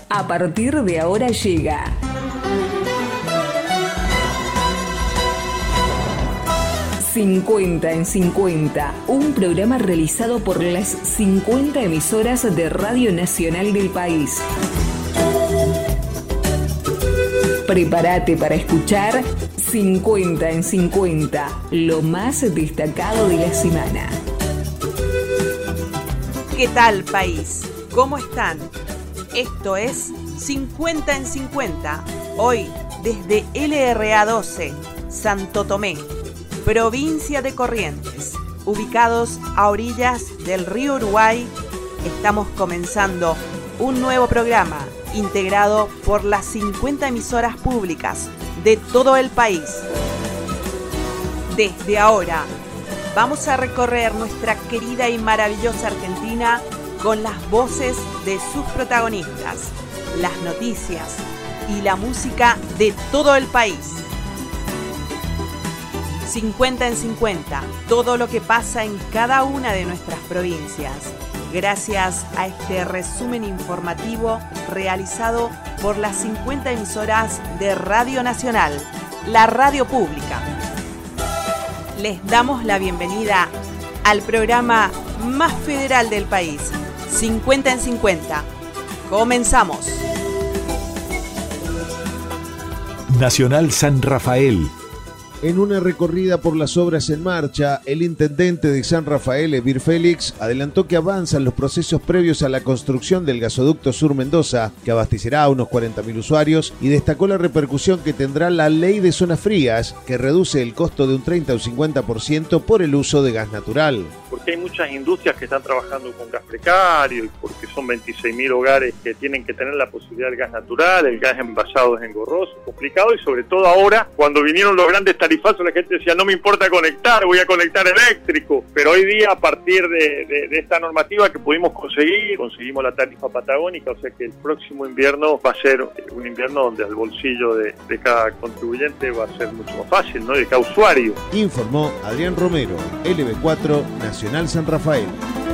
A partir de ahora llega 50 en 50, un programa realizado por las 50 emisoras de Radio Nacional del país. Prepárate para escuchar 50 en 50, lo más destacado de la semana. ¿Qué tal, país? ¿Cómo están? Esto es 50 en 50, hoy desde LRA 12, Santo Tomé, provincia de Corrientes, ubicados a orillas del río Uruguay. Estamos comenzando un nuevo programa integrado por las 50 emisoras públicas de todo el país. Desde ahora, vamos a recorrer nuestra querida y maravillosa Argentina con las voces de sus protagonistas, las noticias y la música de todo el país. 50 en 50, todo lo que pasa en cada una de nuestras provincias, gracias a este resumen informativo realizado por las 50 emisoras de Radio Nacional, la radio pública. Les damos la bienvenida al programa más federal del país, 50 en 50. Comenzamos. Nacional San Rafael. En una recorrida por las obras en marcha, el intendente de San Rafael, Evir Félix, adelantó que avanzan los procesos previos a la construcción del gasoducto Sur Mendoza, que abastecerá a unos 40.000 usuarios, y destacó la repercusión que tendrá la ley de zonas frías, que reduce el costo de un 30 o 50% por el uso de gas natural. Porque hay muchas industrias que están trabajando con gas precario y porque son 26.000 hogares que tienen que tener la posibilidad del gas natural, el gas envasado es engorroso, complicado, y sobre todo ahora, cuando vinieron los grandes tarifazos, la gente decía, no me importa conectar, voy a conectar eléctrico. Pero hoy día, a partir de esta normativa que pudimos conseguimos la tarifa patagónica, o sea que el próximo invierno va a ser un invierno donde el bolsillo de cada contribuyente va a ser mucho más fácil, ¿no? De cada usuario. Informó Adrián Romero, LB4, Nacional San Rafael.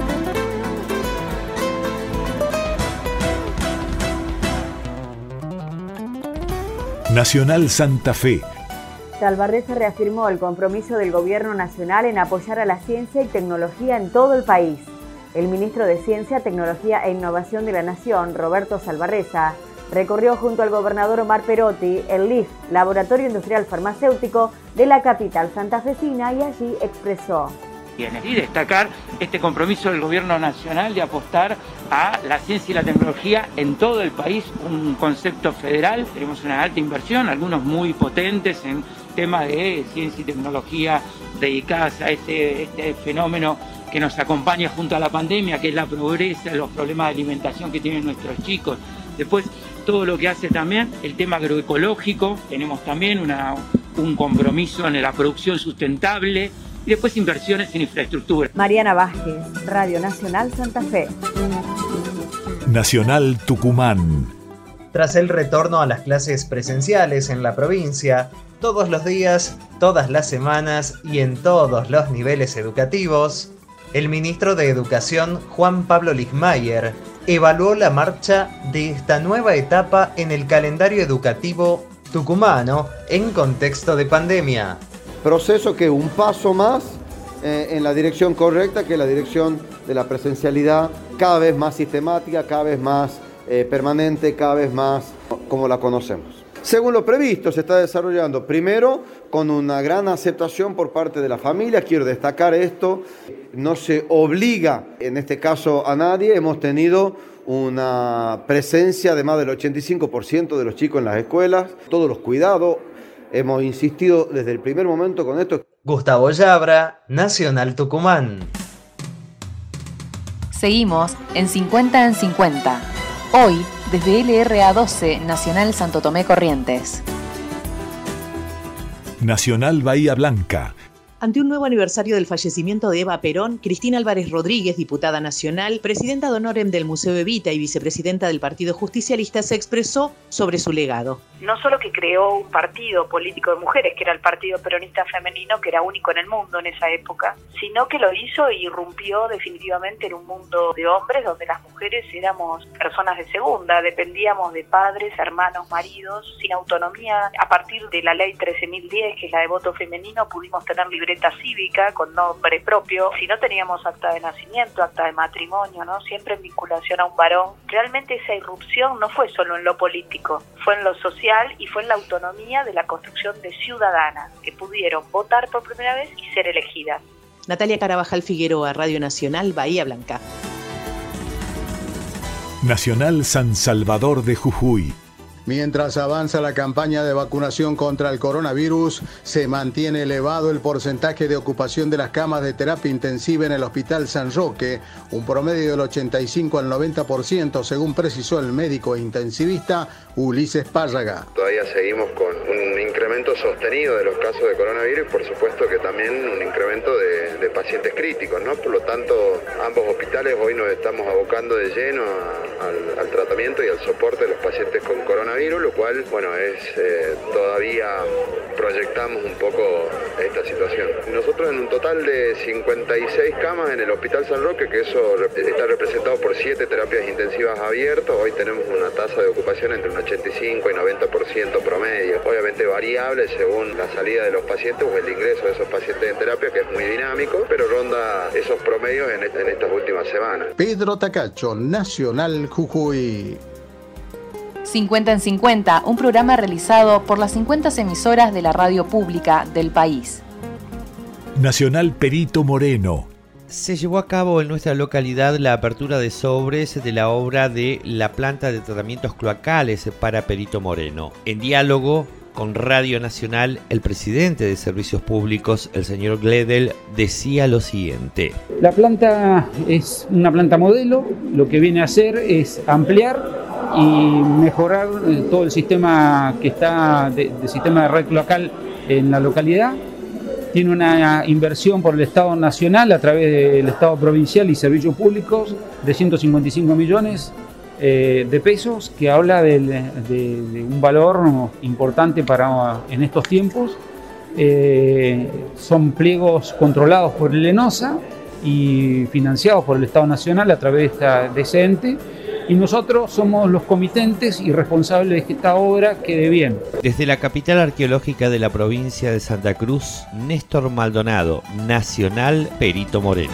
Nacional Santa Fe. Salvarreza reafirmó el compromiso del Gobierno Nacional en apoyar a la ciencia y tecnología en todo el país. El ministro de Ciencia, Tecnología e Innovación de la Nación, Roberto Salvarreza, recorrió junto al gobernador Omar Perotti el LIF, Laboratorio Industrial Farmacéutico de la capital santafesina, y allí expresó: Y destacar este compromiso del Gobierno Nacional de apostar a la ciencia y la tecnología en todo el país, un concepto federal. Tenemos una alta inversión, algunos muy potentes en temas de ciencia y tecnología dedicadas a este fenómeno que nos acompaña junto a la pandemia, que es la pobreza, los problemas de alimentación que tienen nuestros chicos. Después, todo lo que hace también el tema agroecológico, tenemos también un compromiso en la producción sustentable, y después inversiones en infraestructura. Mariana Vázquez, Radio Nacional Santa Fe. Nacional Tucumán. Tras el retorno a las clases presenciales en la provincia, todos los días, todas las semanas y en todos los niveles educativos, el ministro de Educación, Juan Pablo Ligmayer, evaluó la marcha de esta nueva etapa en el calendario educativo tucumano en contexto de pandemia. Proceso que un paso más en la dirección correcta, que es la dirección de la presencialidad, cada vez más sistemática, cada vez más permanente, cada vez más como la conocemos. Según lo previsto, se está desarrollando primero con una gran aceptación por parte de la familia. Quiero destacar esto, no se obliga en este caso a nadie. Hemos tenido una presencia de más del 85% de los chicos en las escuelas, todos los cuidados. Hemos insistido desde el primer momento con esto. Gustavo Llabra, Nacional Tucumán. Seguimos en 50 en 50. Hoy, desde LRA 12, Nacional Santo Tomé Corrientes. Nacional Bahía Blanca. Ante un nuevo aniversario del fallecimiento de Eva Perón, Cristina Álvarez Rodríguez, diputada nacional, presidenta de honorem del Museo Evita y vicepresidenta del Partido Justicialista, se expresó sobre su legado. No solo que creó un partido político de mujeres, que era el Partido Peronista Femenino, que era único en el mundo en esa época, sino que lo hizo e irrumpió definitivamente en un mundo de hombres donde las mujeres éramos personas de segunda, dependíamos de padres, hermanos, maridos, sin autonomía. A partir de la ley 13.010, que es la de voto femenino, pudimos tener libreta cívica con nombre propio. Si no teníamos acta de nacimiento, acta de matrimonio, ¿no? Siempre en vinculación a un varón. Realmente esa irrupción no fue solo en lo político, fue en lo social y fue en la autonomía de la construcción de ciudadanas que pudieron votar por primera vez y ser elegidas. Natalia Carabajal Figueroa, Radio Nacional, Bahía Blanca. Nacional San Salvador de Jujuy. Mientras avanza la campaña de vacunación contra el coronavirus, se mantiene elevado el porcentaje de ocupación de las camas de terapia intensiva en el Hospital San Roque, un promedio del 85 al 90%, según precisó el médico intensivista Ulises Párraga. Todavía seguimos con un incremento sostenido de los casos de coronavirus y por supuesto que también un incremento de pacientes críticos, ¿no? Por lo tanto, ambos hospitales hoy nos estamos abocando de lleno al tratamiento y al soporte de los pacientes con coronavirus, lo cual, bueno, todavía proyectamos un poco esta situación. Nosotros en un total de 56 camas en el Hospital San Roque, que eso está representado por 7 terapias intensivas abiertas, hoy tenemos una tasa de ocupación entre un 85 y 90% promedio. Obviamente variable según la salida de los pacientes o el ingreso de esos pacientes en terapia, que es muy dinámico, pero ronda esos promedios en estas últimas semanas. Pedro Tacacho, Nacional Jujuy. 50 en 50, un programa realizado por las 50 emisoras de la radio pública del país. Nacional Perito Moreno. Se llevó a cabo en nuestra localidad la apertura de sobres de la obra de la planta de tratamientos cloacales para Perito Moreno. En diálogo con Radio Nacional, el presidente de Servicios Públicos, el señor Gledel, decía lo siguiente. La planta es una planta modelo, lo que viene a hacer es ampliar y mejorar todo el sistema que está de sistema de red cloacal en la localidad. Tiene una inversión por el Estado Nacional a través del Estado Provincial y Servicios Públicos de 155 millones de pesos, que habla de un valor importante en estos tiempos. Son pliegos controlados por el ENOSA y financiados por el Estado Nacional a través de ese ente. Y nosotros somos los comitentes y responsables de que esta obra quede bien. Desde la capital arqueológica de la provincia de Santa Cruz, Néstor Maldonado, Nacional Perito Moreno.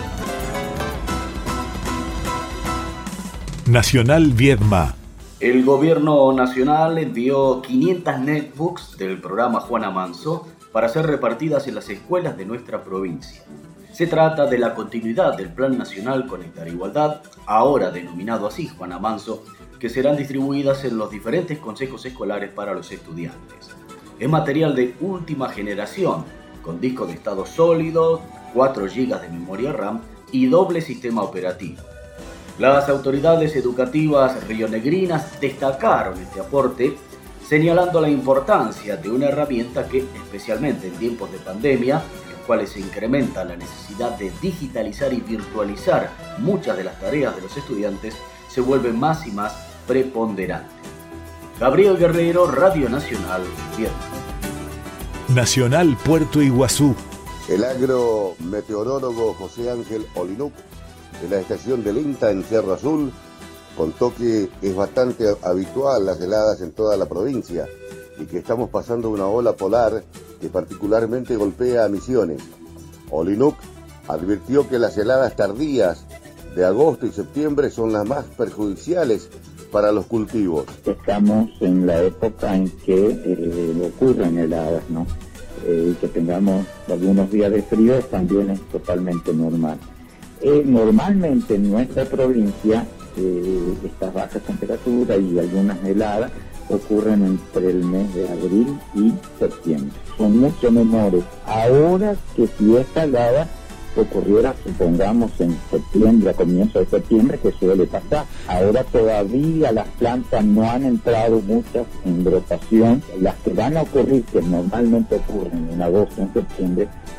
Nacional Viedma. El gobierno nacional envió 500 netbooks del programa Juana Manso para ser repartidas en las escuelas de nuestra provincia. Se trata de la continuidad del Plan Nacional Conectar Igualdad, ahora denominado así Juana Manso, que serán distribuidas en los diferentes consejos escolares para los estudiantes. Es material de última generación, con disco de estado sólido, 4 GB de memoria RAM y doble sistema operativo. Las autoridades educativas rionegrinas destacaron este aporte, señalando la importancia de una herramienta que, especialmente en tiempos de pandemia, cuales se incrementa la necesidad de digitalizar y virtualizar muchas de las tareas de los estudiantes, se vuelve más y más preponderante. Gabriel Guerrero, Radio Nacional, Viedma. Nacional Puerto Iguazú. El agrometeorólogo José Ángel Olinuc, de la estación del INTA en Cerro Azul, contó que es bastante habitual las heladas en toda la provincia y que estamos pasando una ola polar que particularmente golpea a Misiones. Olinuc advirtió que las heladas tardías de agosto y septiembre son las más perjudiciales para los cultivos. Estamos en la época en que ocurren heladas, ¿no? Y que tengamos algunos días de frío también es totalmente normal. Normalmente en nuestra provincia estas bajas temperaturas y algunas heladas ocurren entre el mes de abril y septiembre. Son mucho menores ahora que si esta helada ocurriera, supongamos, en septiembre, a comienzos de septiembre, que suele pasar. Ahora todavía las plantas no han entrado muchas en brotación. Las que van a ocurrir, que normalmente ocurren en agosto, en septiembre,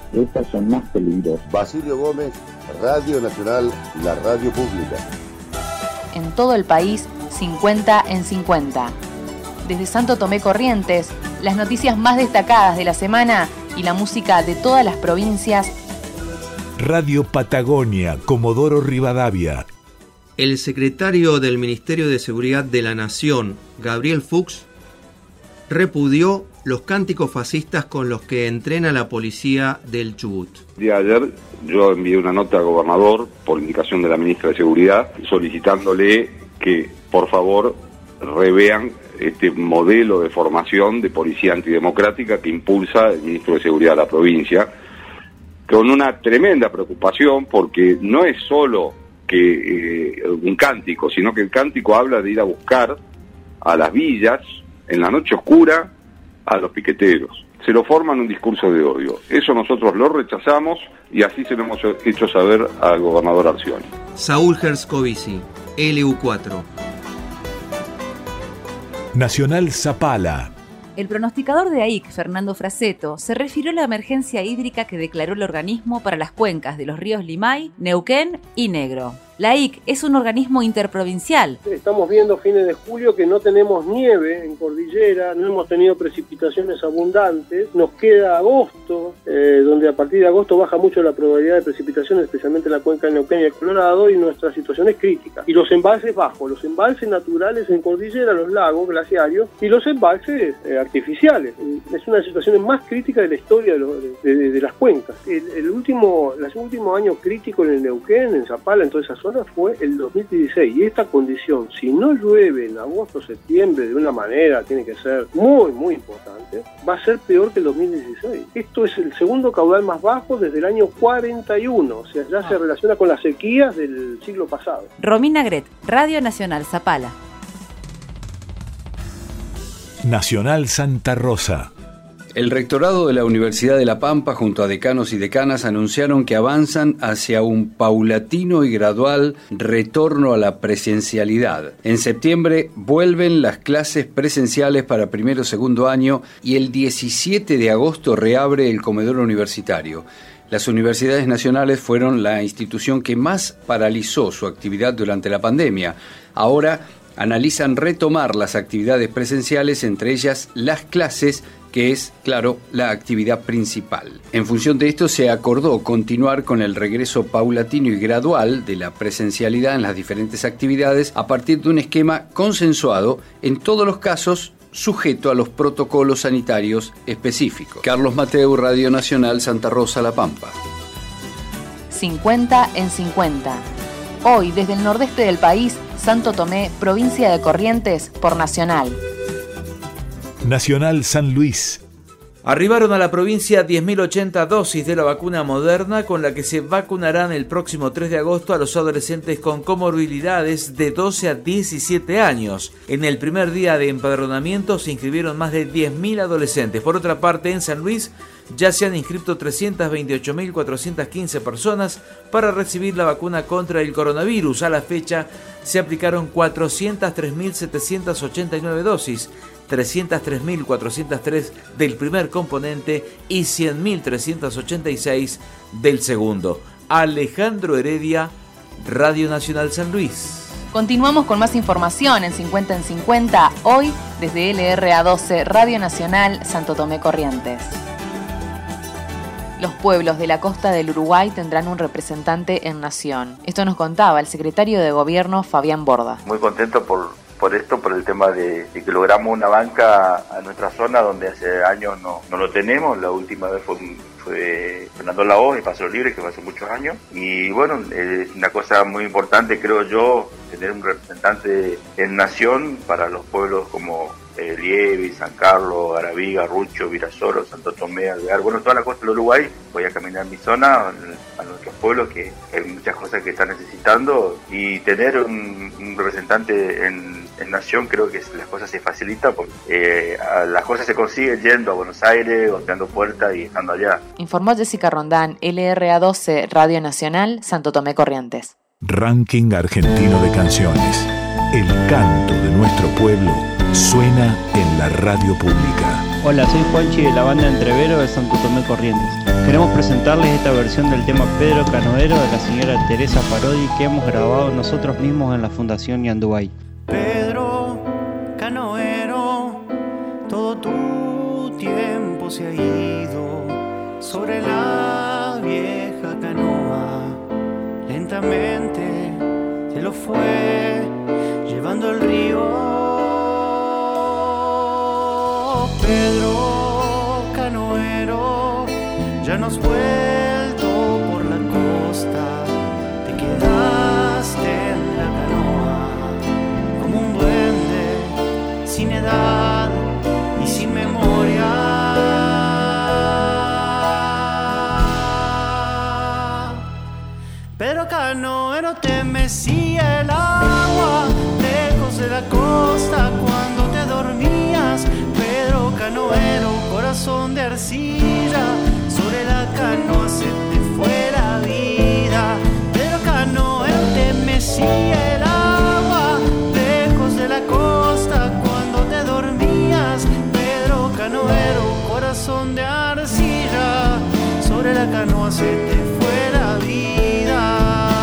Esas son más peligrosas. Basilio Gómez, Radio Nacional, la radio pública. En todo el país, 50 en 50. Desde Santo Tomé Corrientes, las noticias más destacadas de la semana y la música de todas las provincias. Radio Patagonia, Comodoro Rivadavia. El secretario del Ministerio de Seguridad de la Nación, Gabriel Fuchs, repudió los cánticos fascistas con los que entrena la policía del Chubut. El día de ayer yo envié una nota al gobernador por indicación de la ministra de Seguridad solicitándole que por favor revean este modelo de formación de policía antidemocrática que impulsa el ministro de Seguridad de la provincia, con una tremenda preocupación porque no es solo que un cántico, sino que el cántico habla de ir a buscar a las villas en la noche oscura a los piqueteros. Se lo forman un discurso de odio. Eso nosotros lo rechazamos y así se lo hemos hecho saber al gobernador Arcioni. Saúl Herscovici, LU4. Nacional Zapala. El pronosticador de AIC, Fernando Fraceto, se refirió a la emergencia hídrica que declaró el organismo para las cuencas de los ríos Limay, Neuquén y Negro. La AIC es un organismo interprovincial. Estamos viendo fines de julio que no tenemos nieve en cordillera, no hemos tenido precipitaciones abundantes. Nos queda agosto, donde a partir de agosto baja mucho la probabilidad de precipitación, especialmente en la cuenca de Neuquén y el Colorado, y nuestra situación es crítica. Y los embalses bajos, los embalses naturales en cordillera, los lagos glaciarios, y los embalses artificiales. Es una de las situaciones más críticas de la historia de las cuencas. El último año crítico en el Neuquén, en Zapala, en toda esa zona, fue el 2016, y esta condición, si no llueve en agosto o septiembre de una manera, tiene que ser muy, muy importante, va a ser peor que el 2016. Esto es el segundo caudal más bajo desde el año 41, o sea, ya se relaciona con las sequías del siglo pasado. Romina Gret, Radio Nacional Zapala. Nacional Santa Rosa. El rectorado de la Universidad de La Pampa junto a decanos y decanas anunciaron que avanzan hacia un paulatino y gradual retorno a la presencialidad. En septiembre vuelven las clases presenciales para primero y segundo año y el 17 de agosto reabre el comedor universitario. Las universidades nacionales fueron la institución que más paralizó su actividad durante la pandemia. Ahora analizan retomar las actividades presenciales, entre ellas las clases, que es, claro, la actividad principal. En función de esto se acordó continuar con el regreso paulatino y gradual de la presencialidad en las diferentes actividades a partir de un esquema consensuado en todos los casos sujeto a los protocolos sanitarios específicos. Carlos Mateu, Radio Nacional Santa Rosa, La Pampa. 50 en 50. Hoy, desde el nordeste del país, Santo Tomé, provincia de Corrientes, por Nacional. Nacional San Luis. Arribaron a la provincia 10.080 dosis de la vacuna Moderna, con la que se vacunarán el próximo 3 de agosto a los adolescentes con comorbilidades de 12 a 17 años. En el primer día de empadronamiento se inscribieron más de 10.000 adolescentes. Por otra parte, en San Luis ya se han inscrito 328.415 personas para recibir la vacuna contra el coronavirus. A la fecha se aplicaron 403.789 dosis, 303.403 del primer componente y 100.386 del segundo. Alejandro Heredia, Radio Nacional San Luis. Continuamos con más información en 50 en 50, hoy desde LRA12, Radio Nacional Santo Tomé Corrientes. Los pueblos de la costa del Uruguay tendrán un representante en Nación. Esto nos contaba el secretario de Gobierno, Fabián Borda. Muy contento por esto, por el tema de que logramos una banca a nuestra zona donde hace años no lo tenemos. La última vez fue Fernando Lahoz y Paso Libre, que fue hace muchos años. Y bueno, es una cosa muy importante, creo yo, tener un representante en Nación para los pueblos como Lievi, San Carlos, Garaviga, Rucho, Virasoro, Santo Tomé, Alvear, bueno, toda la costa del Uruguay. Voy a caminar mi zona, a nuestros pueblos, que hay muchas cosas que están necesitando, y tener un representante en Nación, creo que las cosas se facilitan, porque las cosas se consiguen yendo a Buenos Aires, golpeando puertas y estando allá. Informó Jessica Rondán, LRA12, Radio Nacional, Santo Tomé Corrientes. Ranking argentino de canciones. El canto de nuestro pueblo suena en la radio pública. Hola, soy Juanchi de la banda Entrevero de Santo Tomé Corrientes. Queremos presentarles esta versión del tema Pedro Canoero de la señora Teresa Parodi que hemos grabado nosotros mismos en la Fundación Ñandubay. Pedro Canoero, todo tu tiempo se ha ido sobre la vieja canoa. Lentamente se lo fue llevando el río. Pedro Canoero, ya no has vuelto por la costa, te quedaste en la canoa como un duende sin edad y sin memoria. Pedro Canoero, te mecía el agua lejos de la costa cuando te dormías. Pedro Canoero, corazón de arcilla, sobre la canoa se te fue la vida. Pedro Canoero, te mecía el agua lejos de la costa cuando te dormías. Pedro Canoero, corazón de arcilla, sobre la canoa se te fue la vida.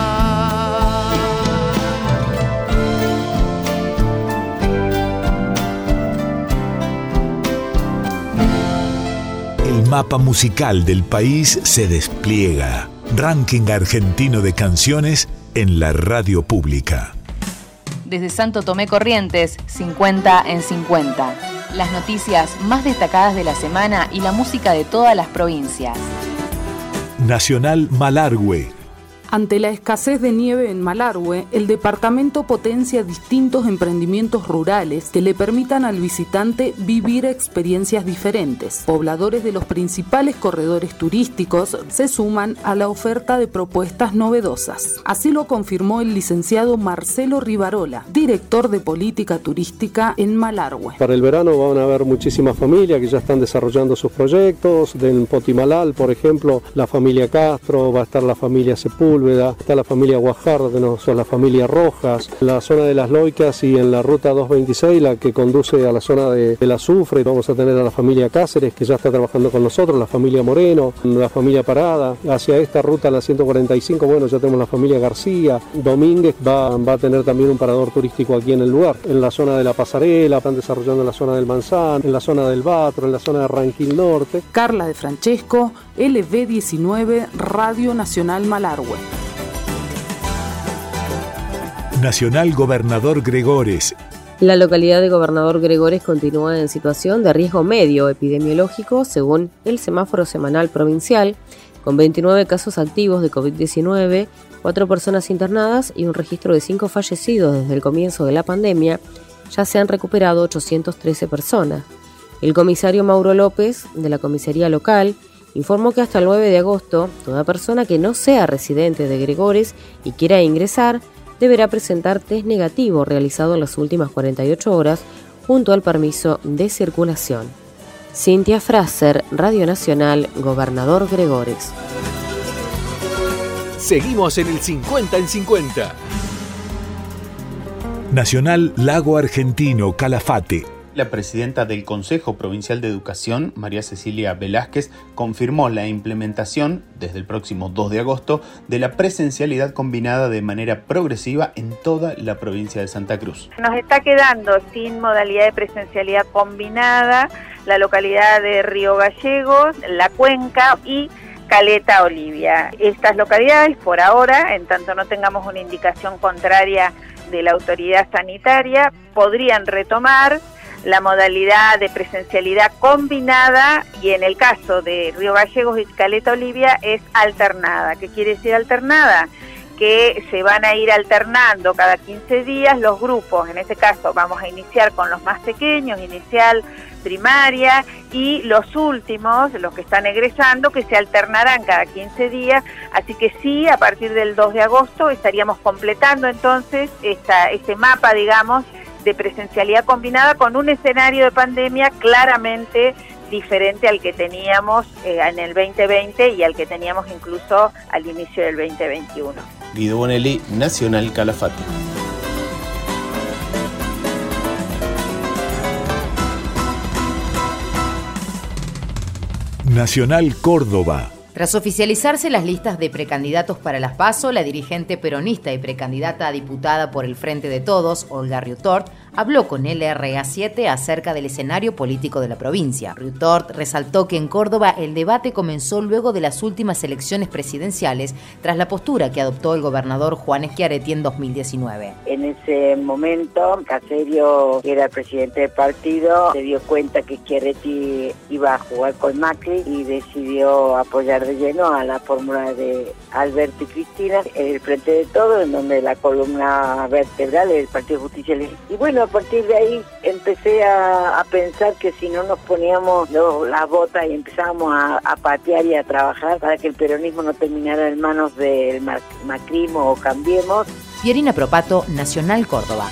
El mapa musical del país se despliega. Ranking argentino de canciones en la radio pública. Desde Santo Tomé Corrientes, 50 en 50. Las noticias más destacadas de la semana y la música de todas las provincias. Nacional Malargüe. Ante la escasez de nieve en Malargüe, el departamento potencia distintos emprendimientos rurales que le permitan al visitante vivir experiencias diferentes. Pobladores de los principales corredores turísticos se suman a la oferta de propuestas novedosas. Así lo confirmó el licenciado Marcelo Rivarola, director de política turística en Malargüe. Para el verano van a haber muchísimas familias que ya están desarrollando sus proyectos. Del Potimalal, por ejemplo, la familia Castro, va a estar la familia Sepúlveda, está la familia Guajardo, la familia Rojas, la zona de las Loicas y en la ruta 226, la que conduce a la zona del Azufre, vamos a tener a la familia Cáceres, que ya está trabajando con nosotros, la familia Moreno, la familia Parada. Hacia esta ruta, la 145, bueno, ya tenemos la familia García. Domínguez va a tener también un parador turístico aquí en el lugar. En la zona de la Pasarela, están desarrollando en la zona del Manzano, en la zona del Batro, en la zona de Ranquil Norte. Carla de Francesco, LV19, Radio Nacional Malargüe. Nacional Gobernador Gregores. La localidad de Gobernador Gregores continúa en situación de riesgo medio epidemiológico según el semáforo semanal provincial, con 29 casos activos de COVID-19, 4 personas internadas y un registro de 5 fallecidos desde el comienzo de la pandemia. Ya se han recuperado 813 personas. El comisario Mauro López, de la comisaría local, informó que hasta el 9 de agosto, toda persona que no sea residente de Gregores y quiera ingresar, deberá presentar test negativo realizado en las últimas 48 horas junto al permiso de circulación. Cintia Fraser, Radio Nacional, Gobernador Gregores. Seguimos en el 50 en 50. Nacional Lago Argentino, Calafate. La presidenta del Consejo Provincial de Educación, María Cecilia Velázquez, confirmó la implementación, desde el próximo 2 de agosto, de la presencialidad combinada de manera progresiva en toda la provincia de Santa Cruz. Nos está quedando sin modalidad de presencialidad combinada la localidad de Río Gallegos, La Cuenca y Caleta Olivia. Estas localidades, por ahora, en tanto no tengamos una indicación contraria de la autoridad sanitaria, podrían retomar la modalidad de presencialidad combinada, y en el caso de Río Gallegos y Caleta Olivia es alternada. ¿Qué quiere decir alternada? Que se van a ir alternando cada 15 días los grupos. En este caso vamos a iniciar con los más pequeños, inicial, primaria, y los últimos, los que están egresando, que se alternarán cada 15 días. Así que sí, a partir del 2 de agosto estaríamos completando entonces este mapa, digamos, de presencialidad combinada con un escenario de pandemia claramente diferente al que teníamos en el 2020 y al que teníamos incluso al inicio del 2021. Guido Bonelli, Nacional Calafate. Nacional Córdoba. Tras oficializarse las listas de precandidatos para las PASO, la dirigente peronista y precandidata a diputada por el Frente de Todos, Olga Riutort, habló con LRA7 acerca del escenario político de la provincia. Riutort resaltó que en Córdoba el debate comenzó luego de las últimas elecciones presidenciales, tras la postura que adoptó el gobernador Juan Schiaretti en 2019. En ese momento, Caserio, que era el presidente del partido, se dio cuenta que Schiaretti iba a jugar con Macri y decidió apoyar de lleno a la fórmula de Alberto y Cristina, el Frente de Todos, en donde la columna vertebral es el Partido Justicialista. Y bueno, a partir de ahí empecé a pensar que si no nos poníamos las botas y empezábamos a patear y a trabajar para que el peronismo no terminara en manos del macrismo o Cambiemos. Pierina Propato, Nacional Córdoba.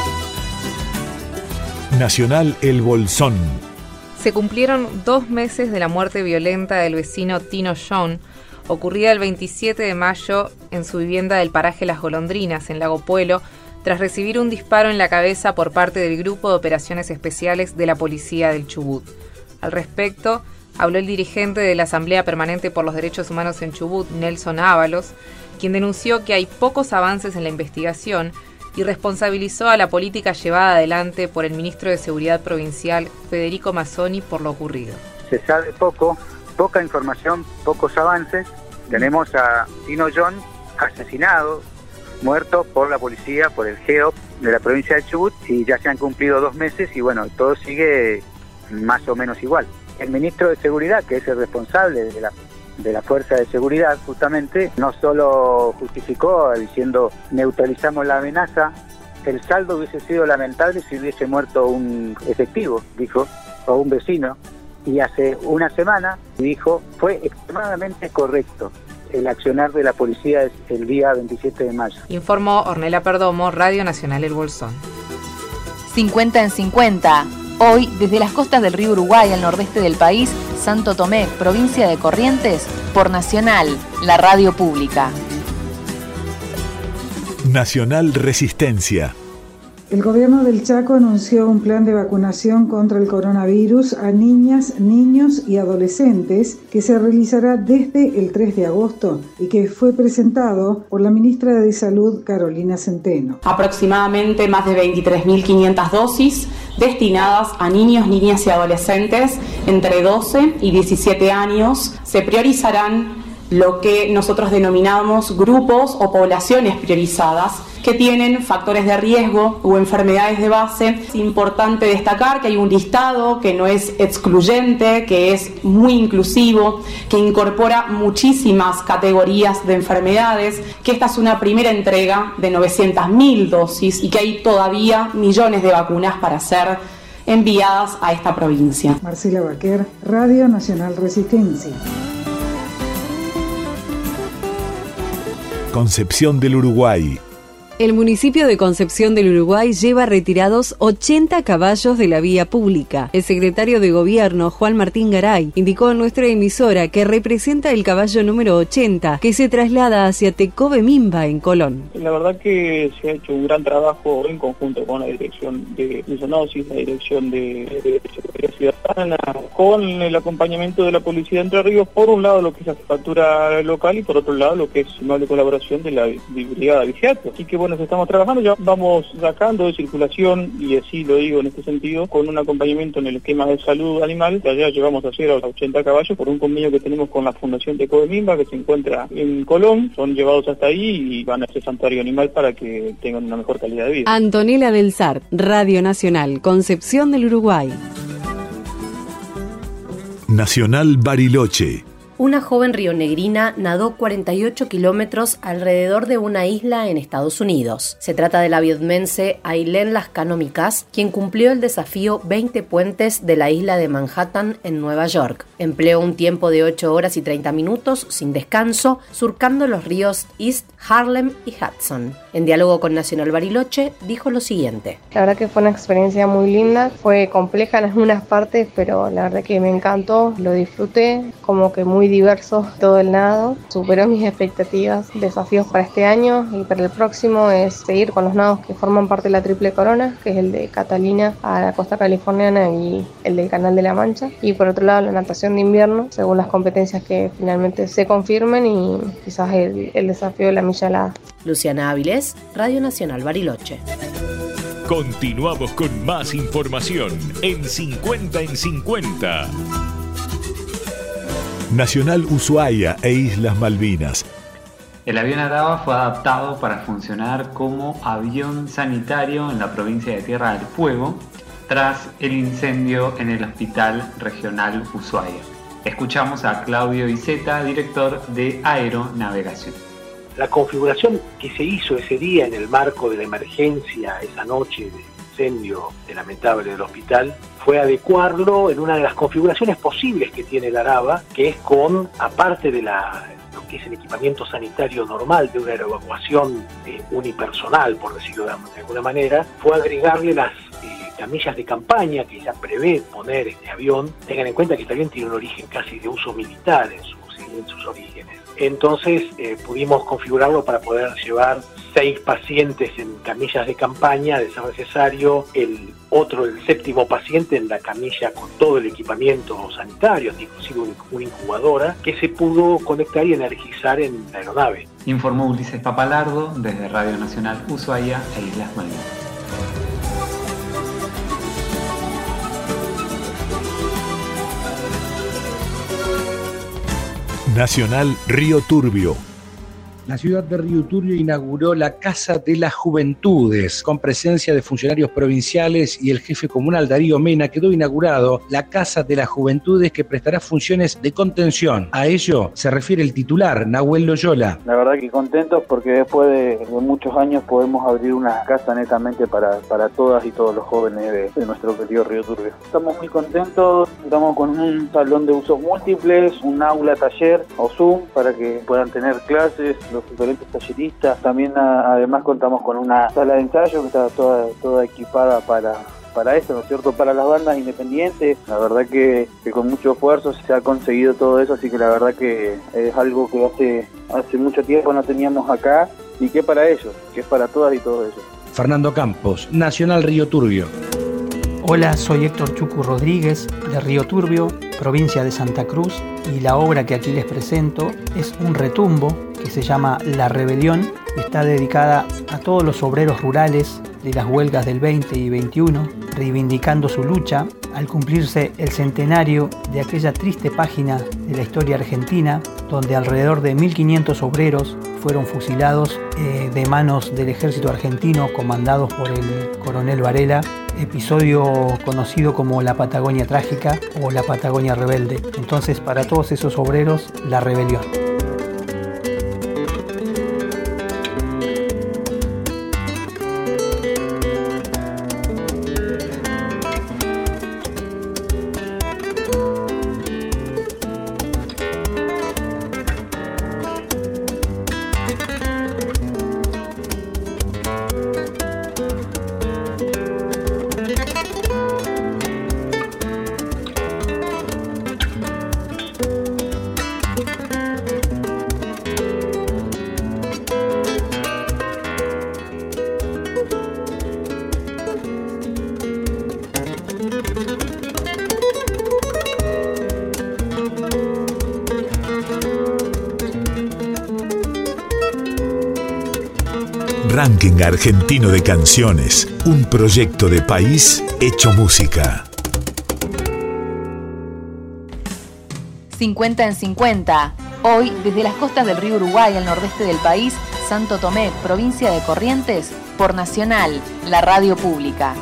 Nacional El Bolsón. Se cumplieron 2 meses de la muerte violenta del vecino Tino John, ocurrida el 27 de mayo en su vivienda del paraje Las Golondrinas, en Lago Puelo, tras recibir un disparo en la cabeza por parte del Grupo de Operaciones Especiales de la Policía del Chubut. Al respecto, habló el dirigente de la Asamblea Permanente por los Derechos Humanos en Chubut, Nelson Ábalos, quien denunció que hay pocos avances en la investigación y responsabilizó a la política llevada adelante por el ministro de Seguridad Provincial, Federico Mazzoni, por lo ocurrido. Se sabe poca información, pocos avances. Tenemos a Tino John asesinado, muerto por la policía, por el GEOP de la provincia de Chubut, y ya se han cumplido 2 meses y bueno, todo sigue más o menos igual. El ministro de Seguridad, que es el responsable de la Fuerza de Seguridad, justamente, no solo justificó diciendo neutralizamos la amenaza, el saldo hubiese sido lamentable si hubiese muerto un efectivo, dijo, o un vecino, y hace una semana dijo, fue extremadamente correcto el accionar de la policía el día 27 de mayo. Informó Ornella Perdomo, Radio Nacional El Bolsón. 50 en 50. Hoy, desde las costas del río Uruguay al nordeste del país, Santo Tomé, provincia de Corrientes, por Nacional, la radio pública. Nacional Resistencia. El gobierno del Chaco anunció un plan de vacunación contra el coronavirus a niñas, niños y adolescentes que se realizará desde el 3 de agosto y que fue presentado por la ministra de Salud, Carolina Centeno. Aproximadamente más de 23.500 dosis destinadas a niños, niñas y adolescentes entre 12 y 17 años. Se priorizarán lo que nosotros denominamos grupos o poblaciones priorizadas que tienen factores de riesgo o enfermedades de base. Es importante destacar que hay un listado que no es excluyente, que es muy inclusivo, que incorpora muchísimas categorías de enfermedades, que esta es una primera entrega de 900.000 dosis y que hay todavía millones de vacunas para ser enviadas a esta provincia. Marcela Baquer, Radio Nacional Resistencia. Concepción del Uruguay. El municipio de Concepción del Uruguay lleva retirados 80 caballos de la vía pública. El secretario de Gobierno, Juan Martín Garay, indicó en nuestra emisora que representa el caballo número 80, que se traslada hacia Tecove-Mimba, en Colón. La verdad que se ha hecho un gran trabajo en conjunto con la dirección de zoonosis, la dirección de Seguridad Ciudadana, con el acompañamiento de la Policía de Entre Ríos, por un lado lo que es la jefatura local y por otro lado lo que es una colaboración de la Brigada Vigiato. Así que bueno, estamos trabajando, ya vamos sacando de circulación, y así lo digo en este sentido, con un acompañamiento en el esquema de salud animal. Ya llevamos a hacer a 80 caballos por un convenio que tenemos con la Fundación Tecove-Mimba, que se encuentra en Colón. Son llevados hasta ahí y van a este santuario animal para que tengan una mejor calidad de vida. Antonella Belsar, Radio Nacional, Concepción del Uruguay. Nacional Bariloche. Una joven rionegrina nadó 48 kilómetros alrededor de una isla en Estados Unidos. Se trata de la vietmense Ailén Lascano Micas, quien cumplió el desafío 20 puentes de la isla de Manhattan en Nueva York. Empleó un tiempo de 8 horas y 30 minutos, sin descanso, surcando los ríos East, Harlem y Hudson. En diálogo con Nacional Bariloche, dijo lo siguiente. La verdad que fue una experiencia muy linda, fue compleja en algunas partes, pero la verdad que me encantó, lo disfruté, como que muy muy diverso todo el nado, superó mis expectativas. Desafíos para este año y para el próximo es seguir con los nados que forman parte de la Triple Corona, que es el de Catalina a la costa californiana y el del Canal de la Mancha. Y por otro lado la natación de invierno, según las competencias que finalmente se confirmen, y quizás el desafío de la milla alada. Luciana Áviles, Radio Nacional Bariloche. Continuamos con más información en 50 en 50. Nacional Ushuaia e Islas Malvinas. El avión Araba fue adaptado para funcionar como avión sanitario en la provincia de Tierra del Fuego tras el incendio en el Hospital Regional Ushuaia. Escuchamos a Claudio Iseta, director de Aeronavegación. La configuración que se hizo ese día en el marco de la emergencia, esa noche del incendio lamentable del hospital, fue adecuarlo en una de las configuraciones posibles que tiene el Araba, que es con, aparte de lo que es el equipamiento sanitario normal de una aeroevacuación unipersonal, por decirlo de alguna manera, fue agregarle las camillas de campaña que ya prevé poner este avión. Tengan en cuenta que este avión tiene un origen casi de uso militar en sus orígenes. Entonces pudimos configurarlo para poder llevar 6 pacientes en camillas de campaña, de ser necesario, el 7º paciente en la camilla con todo el equipamiento sanitario, inclusive una incubadora, que se pudo conectar y energizar en la aeronave. Informó Ulises Papalardo desde Radio Nacional Ushuaia e Islas Malvinas. Nacional Río Turbio. La ciudad de Río Turbio inauguró la Casa de las Juventudes, con presencia de funcionarios provinciales y el jefe comunal Darío Mena. Quedó inaugurado la Casa de las Juventudes, que prestará funciones de contención. A ello se refiere el titular, Nahuel Loyola. La verdad que contentos porque después de muchos años podemos abrir una casa netamente para todas y todos los jóvenes de nuestro querido Río Turbio. Estamos muy contentos, estamos con un salón de usos múltiples, un aula taller o Zoom para que puedan tener clases los diferentes talleristas. También además contamos con una sala de ensayo que está toda equipada para esto, ¿no es cierto? Para las bandas independientes. La verdad que con mucho esfuerzo se ha conseguido todo eso, así que la verdad que es algo que hace mucho tiempo no teníamos acá y que para ellos, que es para todas y todos ellos. Fernando Campos, Nacional Río Turbio. Hola, soy Héctor Chucu Rodríguez de Río Turbio, provincia de Santa Cruz, y la obra que aquí les presento es un retumbo que se llama La Rebelión. Está dedicada a todos los obreros rurales de las huelgas del 20 y 21, reivindicando su lucha al cumplirse el centenario de aquella triste página de la historia argentina, donde alrededor de 1.500 obreros fueron fusilados de manos del ejército argentino comandados por el coronel Varela, episodio conocido como la Patagonia Trágica o la Patagonia Rebelde. Entonces, para todos esos obreros, la rebelión. Ranking Argentino de Canciones, un proyecto de país hecho música. 50 en 50. Hoy, desde las costas del río Uruguay al nordeste del país, Santo Tomé, provincia de Corrientes, por Nacional, la radio pública.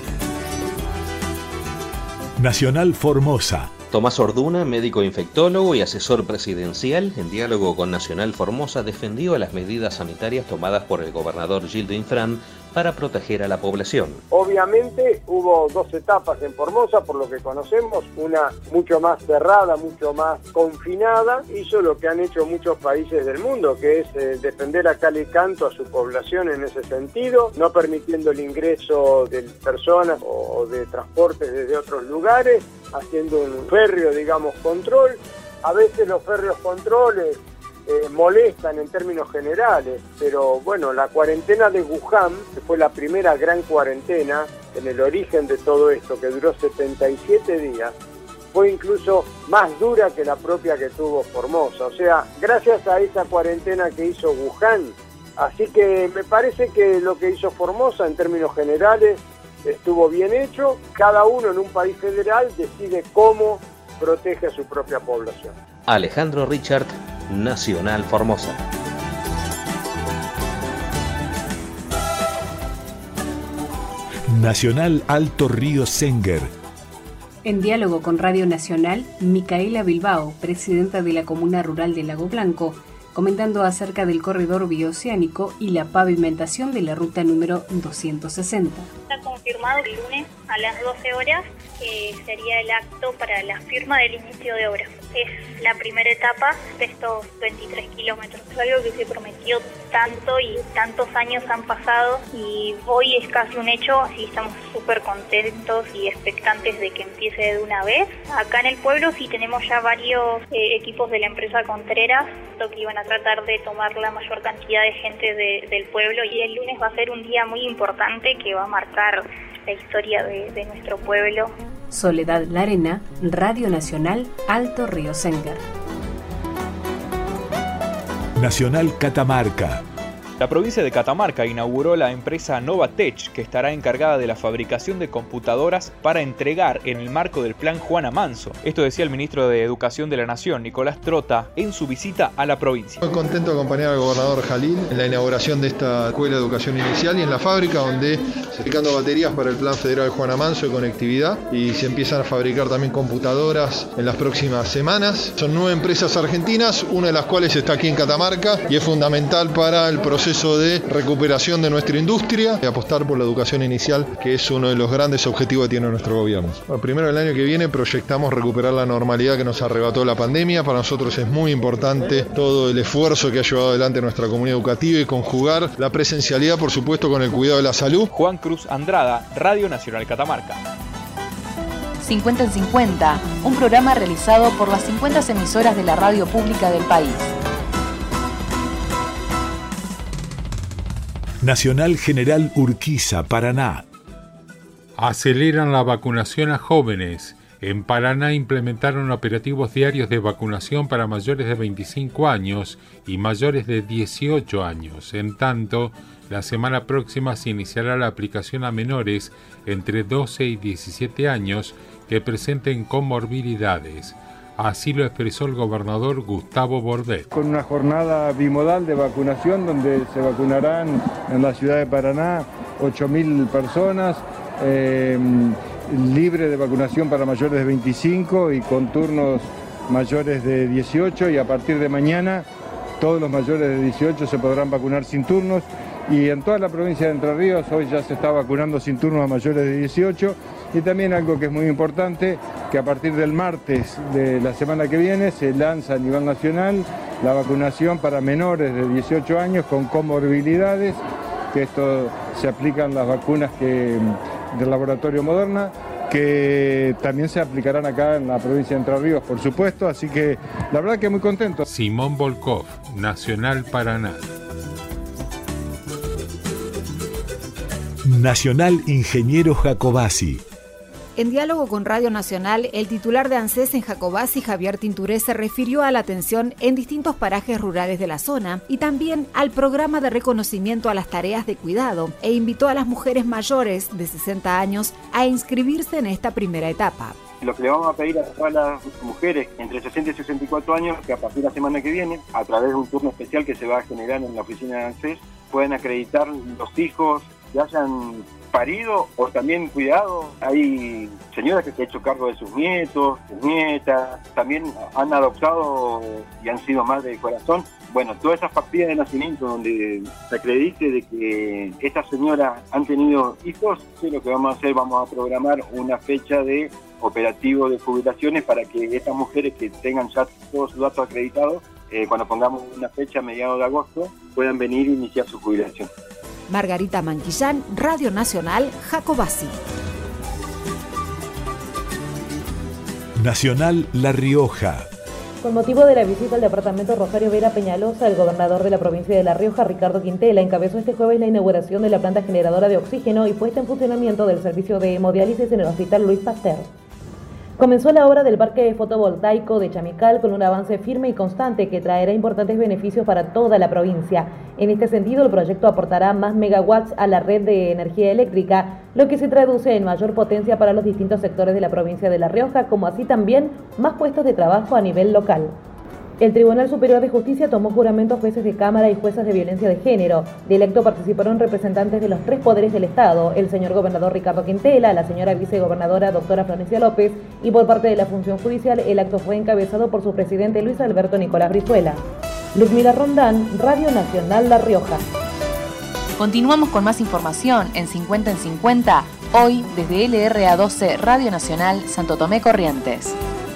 Nacional Formosa. Tomás Orduna, médico infectólogo y asesor presidencial, en diálogo con Nacional Formosa, defendió las medidas sanitarias tomadas por el gobernador Gildo Infran para proteger a la población. Obviamente hubo 2 etapas en Formosa, por lo que conocemos, una mucho más cerrada, mucho más confinada, hizo lo que han hecho muchos países del mundo, que es defender a cal y canto a su población en ese sentido, no permitiendo el ingreso de personas o de transportes desde otros lugares, haciendo un férreo, digamos, control, A veces los férreos controles molestan en términos generales, pero bueno, la cuarentena de Wuhan, que fue la primera gran cuarentena en el origen de todo esto, que duró 77 días, fue incluso más dura que la propia que tuvo Formosa. O sea, gracias a esa cuarentena que hizo Wuhan. Así que me parece que lo que hizo Formosa en términos generales estuvo bien hecho. Cada uno en un país federal decide cómo protege a su propia población. Alejandro Richard, Nacional Formosa. Nacional Alto Río Senguer. En diálogo con Radio Nacional, Micaela Bilbao, presidenta de la Comuna Rural de Lago Blanco, comentando acerca del corredor bioceánico y la pavimentación de la ruta número 260. Está confirmado el lunes a las 12 horas que sería el acto para la firma del inicio de obras. Es la primera etapa de estos 23 kilómetros. Es algo que se prometió tanto y tantos años han pasado y hoy es casi un hecho, así estamos súper contentos y expectantes de que empiece de una vez. Acá en el pueblo sí tenemos ya varios equipos de la empresa Contreras que iban a tratar de tomar la mayor cantidad de gente del pueblo y el lunes va a ser un día muy importante que va a marcar la historia de nuestro pueblo. Soledad Larena, Radio Nacional Alto Río Senguer. Nacional Catamarca. La provincia de Catamarca inauguró la empresa Novatech, que estará encargada de la fabricación de computadoras para entregar en el marco del Plan Juana Manso. Esto decía el ministro de Educación de la Nación, Nicolás Trota, en su visita a la provincia. Muy contento de acompañar al gobernador Jalil en la inauguración de esta escuela de educación inicial y en la fábrica donde se están fabricando baterías para el Plan Federal Juana Manso de conectividad y se empiezan a fabricar también computadoras en las próximas semanas. Son 9 empresas argentinas, una de las cuales está aquí en Catamarca y es fundamental para el proceso de recuperación de nuestra industria y apostar por la educación inicial, que es uno de los grandes objetivos que tiene nuestro gobierno. Bueno, primero, el año que viene proyectamos recuperar la normalidad que nos arrebató la pandemia. Para nosotros es muy importante todo el esfuerzo que ha llevado adelante nuestra comunidad educativa y conjugar la presencialidad, por supuesto, con el cuidado de la salud. Juan Cruz Andrada, Radio Nacional Catamarca. 50 en 50, un programa realizado por las 50 emisoras de la radio pública del país. Nacional General Urquiza, Paraná. Aceleran la vacunación a jóvenes. En Paraná implementaron operativos diarios de vacunación para mayores de 25 años y mayores de 18 años. En tanto, la semana próxima se iniciará la aplicación a menores entre 12 y 17 años que presenten comorbilidades. Así lo expresó el gobernador Gustavo Bordet. Con una jornada bimodal de vacunación donde se vacunarán en la ciudad de Paraná 8.000 personas, libre de vacunación para mayores de 25 y con turnos mayores de 18 y a partir de mañana todos los mayores de 18 se podrán vacunar sin turnos y en toda la provincia de Entre Ríos hoy ya se está vacunando sin turnos a mayores de 18 y también algo que es muy importante, que a partir del martes de la semana que viene se lanza a nivel nacional la vacunación para menores de 18 años con comorbilidades, que esto se aplican las vacunas del laboratorio Moderna, que también se aplicarán acá en la provincia de Entre Ríos, por supuesto, así que la verdad que muy contento. Simón Volkov, Nacional Paraná. Nacional Ingeniero Jacobasi. En diálogo con Radio Nacional, el titular de ANSES en Jacobasi, Javier Tinturé, se refirió a la atención en distintos parajes rurales de la zona y también al programa de reconocimiento a las tareas de cuidado e invitó a las mujeres mayores de 60 años a inscribirse en esta primera etapa. Lo que le vamos a pedir a todas las mujeres entre 60 y 64 años, que a partir de la semana que viene, a través de un turno especial que se va a generar en la oficina de ANSES, pueden acreditar los hijos que hayan parido o también cuidado. Hay señoras que se han hecho cargo de sus nietos, sus nietas, también han adoptado y han sido madres de corazón. Bueno, todas esas partidas de nacimiento donde se acredite de que estas señoras han tenido hijos, sí, lo que vamos a hacer, vamos a programar una fecha de operativo de jubilaciones para que estas mujeres que tengan ya todos sus datos acreditados, cuando pongamos una fecha a mediados de agosto, puedan venir e iniciar su jubilación. Margarita Manquillán, Radio Nacional, Jacobasi. Nacional La Rioja. Con motivo de la visita al departamento Rosario Vera Peñalosa, el gobernador de la provincia de La Rioja, Ricardo Quintela, encabezó este jueves la inauguración de la planta generadora de oxígeno y puesta en funcionamiento del servicio de hemodiálisis en el Hospital Luis Pasteur. Comenzó la obra del parque fotovoltaico de Chamical con un avance firme y constante que traerá importantes beneficios para toda la provincia. En este sentido, el proyecto aportará más megawatts a la red de energía eléctrica, lo que se traduce en mayor potencia para los distintos sectores de la provincia de La Rioja, como así también más puestos de trabajo a nivel local. El Tribunal Superior de Justicia tomó juramento a jueces de Cámara y juezas de violencia de género. Del acto participaron representantes de los 3 poderes del Estado, el señor gobernador Ricardo Quintela, la señora vicegobernadora doctora Florencia López, y por parte de la función judicial el acto fue encabezado por su presidente Luis Alberto Nicolás Brizuela. Ludmila Rondán, Radio Nacional La Rioja. Continuamos con más información en 50 en 50, hoy desde LRA12 Radio Nacional Santo Tomé Corrientes.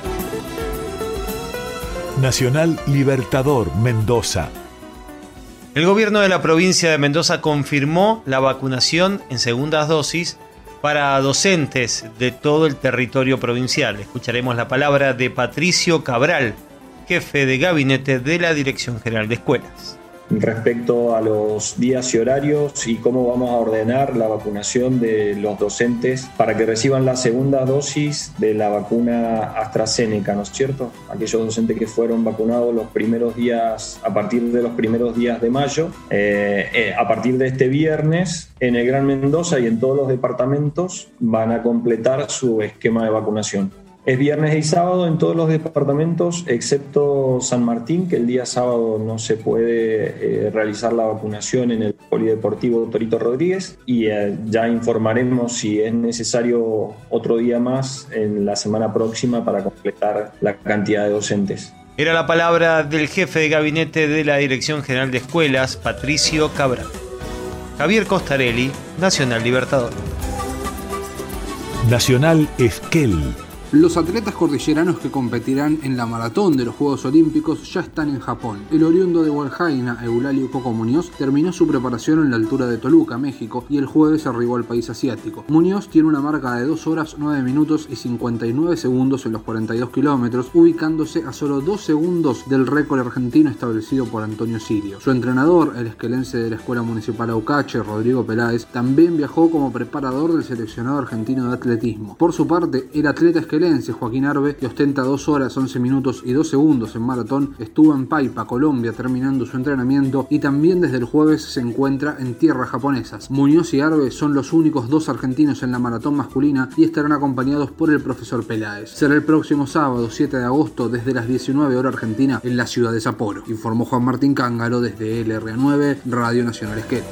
Nacional Libertador Mendoza. El gobierno de la provincia de Mendoza confirmó la vacunación en segundas dosis para docentes de todo el territorio provincial. Escucharemos la palabra de Patricio Cabral, jefe de gabinete de la Dirección General de Escuelas. Respecto a los días y horarios y cómo vamos a ordenar la vacunación de los docentes para que reciban la segunda dosis de la vacuna AstraZeneca, ¿no es cierto? Aquellos docentes que fueron vacunados los primeros días, a partir de los primeros días de mayo, a partir de este viernes, en el Gran Mendoza y en todos los departamentos van a completar su esquema de vacunación. Es viernes y sábado en todos los departamentos, excepto San Martín, que el día sábado no se puede realizar la vacunación en el Polideportivo Torito Rodríguez, y ya informaremos si es necesario otro día más en la semana próxima para completar la cantidad de docentes. Era la palabra del jefe de gabinete de la Dirección General de Escuelas, Patricio Cabral. Javier Costarelli, Nacional Libertador. Nacional Esquel. Los atletas cordilleranos que competirán en la maratón de los Juegos Olímpicos ya están en Japón. El oriundo de Hualjaina, Eulalio Coco Muñoz, terminó su preparación en la altura de Toluca, México, y el jueves arribó al país asiático. Muñoz tiene una marca de 2 horas, 9 minutos y 59 segundos en los 42 kilómetros, ubicándose a solo 2 segundos del récord argentino establecido por Antonio Sirio. Su entrenador, el esquelense de la Escuela Municipal Aucache, Rodrigo Peláez, también viajó como preparador del seleccionado argentino de atletismo. Por su parte, el atleta esquelense Joaquín Arbe, que ostenta 2 horas, 11 minutos y 2 segundos en maratón, estuvo en Paipa, Colombia, terminando su entrenamiento, y también desde el jueves se encuentra en tierras japonesas. Muñoz y Arbe son los únicos 2 argentinos en la maratón masculina y estarán acompañados por el profesor Peláez. Será el próximo sábado 7 de agosto desde las 19 horas Argentina en la ciudad de Sapporo, informó Juan Martín Cángaro desde LRA9 Radio Nacional Esquel.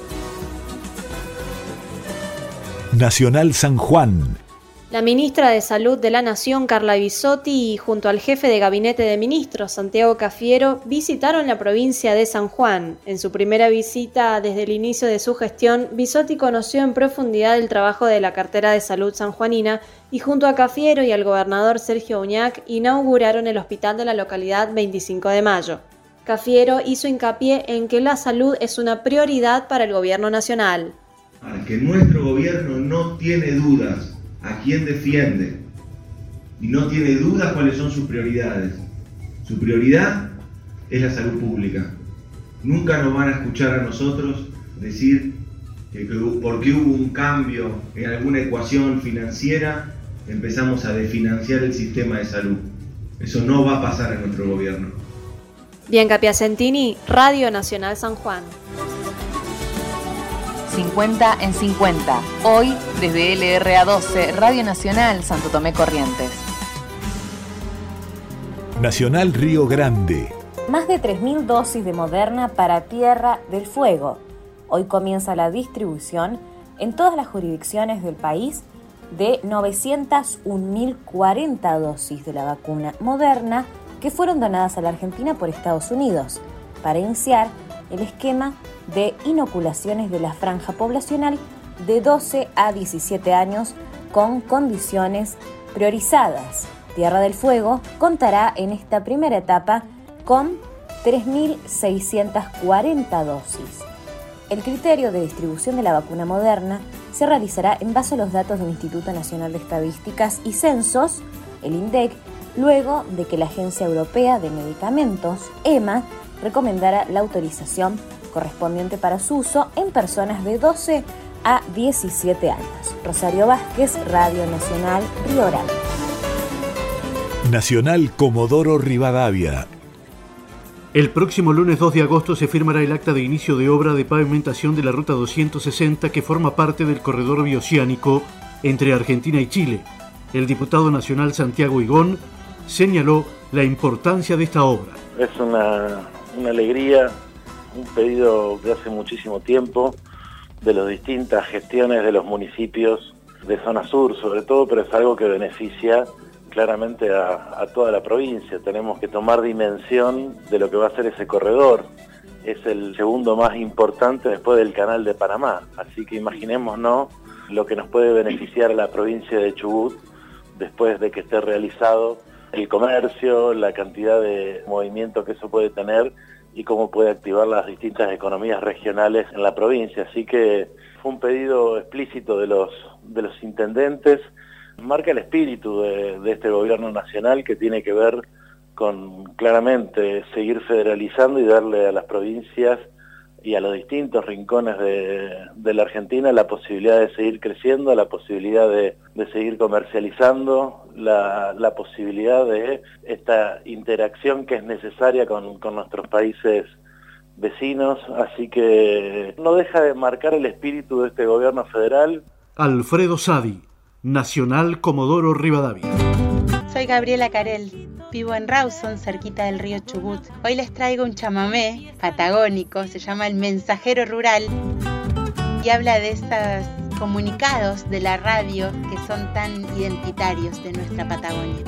Nacional San Juan. La ministra de Salud de la Nación, Carla Bisotti, y junto al jefe de Gabinete de Ministros, Santiago Cafiero, visitaron la provincia de San Juan. En su primera visita desde el inicio de su gestión, Bisotti conoció en profundidad el trabajo de la cartera de salud sanjuanina y junto a Cafiero y al gobernador Sergio Uñac inauguraron el hospital de la localidad 25 de mayo. Cafiero hizo hincapié en que la salud es una prioridad para el gobierno nacional. Al que nuestro gobierno no tiene dudas a quién defiende y no tiene dudas cuáles son sus prioridades. Su prioridad es la salud pública. Nunca nos van a escuchar a nosotros decir que porque hubo un cambio en alguna ecuación financiera empezamos a desfinanciar el sistema de salud. Eso no va a pasar en nuestro gobierno. Bianca Piacentini, Radio Nacional San Juan. 50 en 50, hoy desde LRA12 Radio Nacional Santo Tomé Corrientes. Nacional Río Grande. Más de 3.000 dosis de Moderna para Tierra del Fuego. Hoy comienza la distribución en todas las jurisdicciones del país de 901.040 dosis de la vacuna Moderna que fueron donadas a la Argentina por Estados Unidos para iniciar el esquema de inoculaciones de la franja poblacional de 12 a 17 años con condiciones priorizadas. Tierra del Fuego contará en esta primera etapa con 3.640 dosis. El criterio de distribución de la vacuna Moderna se realizará en base a los datos del Instituto Nacional de Estadísticas y Censos, el INDEC, luego de que la Agencia Europea de Medicamentos, EMA, recomendara la autorización correspondiente para su uso en personas de 12 a 17 años. Rosario Vázquez, Radio Nacional, Río Grande. Nacional Comodoro Rivadavia. El próximo lunes 2 de agosto se firmará el acta de inicio de obra de pavimentación de la Ruta 260 que forma parte del corredor bioceánico entre Argentina y Chile. El diputado nacional Santiago Higón señaló la importancia de esta obra. Es una alegría, un pedido de hace muchísimo tiempo de las distintas gestiones de los municipios de zona sur sobre todo, pero es algo que beneficia claramente a toda la provincia. Tenemos que tomar dimensión de lo que va a ser ese corredor. Es el segundo más importante después del Canal de Panamá, así que imaginémonos lo que nos puede beneficiar a la provincia de Chubut después de que esté realizado el comercio, la cantidad de movimiento que eso puede tener y cómo puede activar las distintas economías regionales en la provincia. Así que fue un pedido explícito de los intendentes. Marca el espíritu de este gobierno nacional, que tiene que ver con claramente seguir federalizando y darle a las provincias y a los distintos rincones de la Argentina la posibilidad de seguir creciendo, la posibilidad de seguir comercializando, la posibilidad de esta interacción que es necesaria con nuestros países vecinos. Así que no deja de marcar el espíritu de este gobierno federal. Alfredo Sadi, Nacional Comodoro Rivadavia. Soy Gabriela Carel, vivo en Rawson, cerquita del río Chubut. Hoy les traigo un chamamé patagónico, se llama El Mensajero Rural, y habla de esos comunicados de la radio que son tan identitarios de nuestra Patagonia.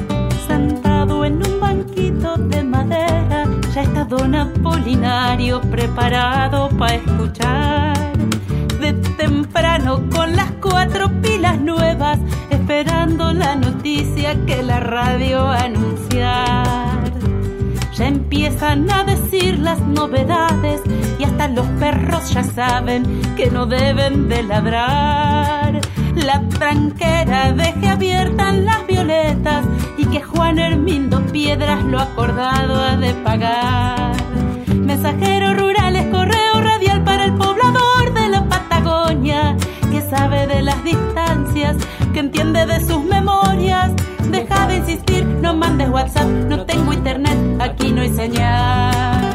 Sentado en un banquito de madera, ya está don Apolinario preparado para escuchar. De temprano con las 4 pilas nuevas, esperando la noticia que la radio va a anunciar. Ya empiezan a decir las novedades y hasta los perros ya saben que no deben de ladrar. La tranquera deje abiertas las violetas y que Juan Hermindo Piedras lo acordado ha de pagar. Mensajeros rurales, correo radial para el poblador de la Patagonia, que sabe de las distancias, que entiende de sus memorias. Deja de insistir, no mandes WhatsApp, no tengo internet, aquí no hay señal.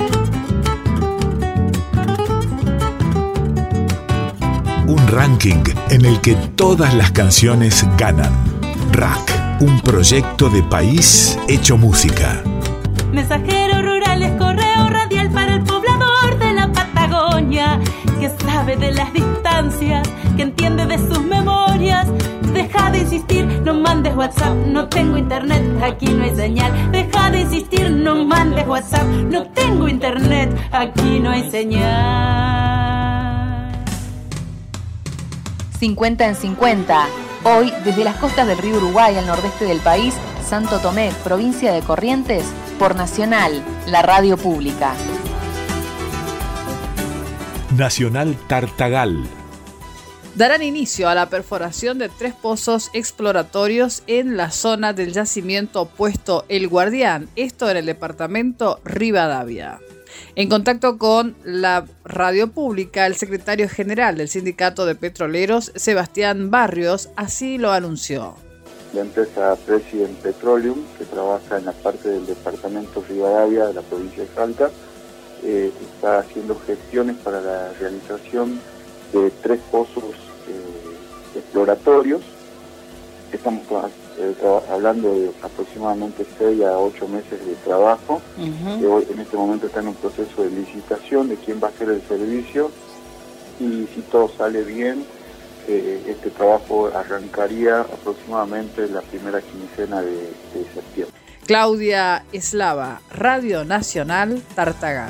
Un ranking en el que todas las canciones ganan. Rack, un proyecto de país hecho música. Mensajeros rurales, correo radial para el poblador de la Patagonia, que sabe de las distancias, que entiende de sus memorias. Deja de insistir, no mandes WhatsApp, no tengo internet, aquí no hay señal. Deja de insistir, no mandes WhatsApp, no tengo internet, aquí no hay señal. 50 en 50. Hoy, desde las costas del río Uruguay al nordeste del país, Santo Tomé, provincia de Corrientes, por Nacional, la radio pública. Nacional Tartagal. Darán inicio a la perforación de 3 pozos exploratorios en la zona del yacimiento opuesto El Guardián, esto en el departamento Rivadavia. En contacto con la radio pública, el secretario general del Sindicato de Petroleros, Sebastián Barrios, así lo anunció. La empresa President Petroleum, que trabaja en la parte del departamento Rivadavia de la provincia de Salta, está haciendo gestiones para la realización de 3 pozos exploratorios. Estamos hablando de aproximadamente 6 a 8 meses de trabajo. Hoy, en este momento está en un proceso de licitación de quién va a hacer el servicio, y si todo sale bien, este trabajo arrancaría aproximadamente la primera quincena de septiembre. Claudia Eslava, Radio Nacional Tartagal.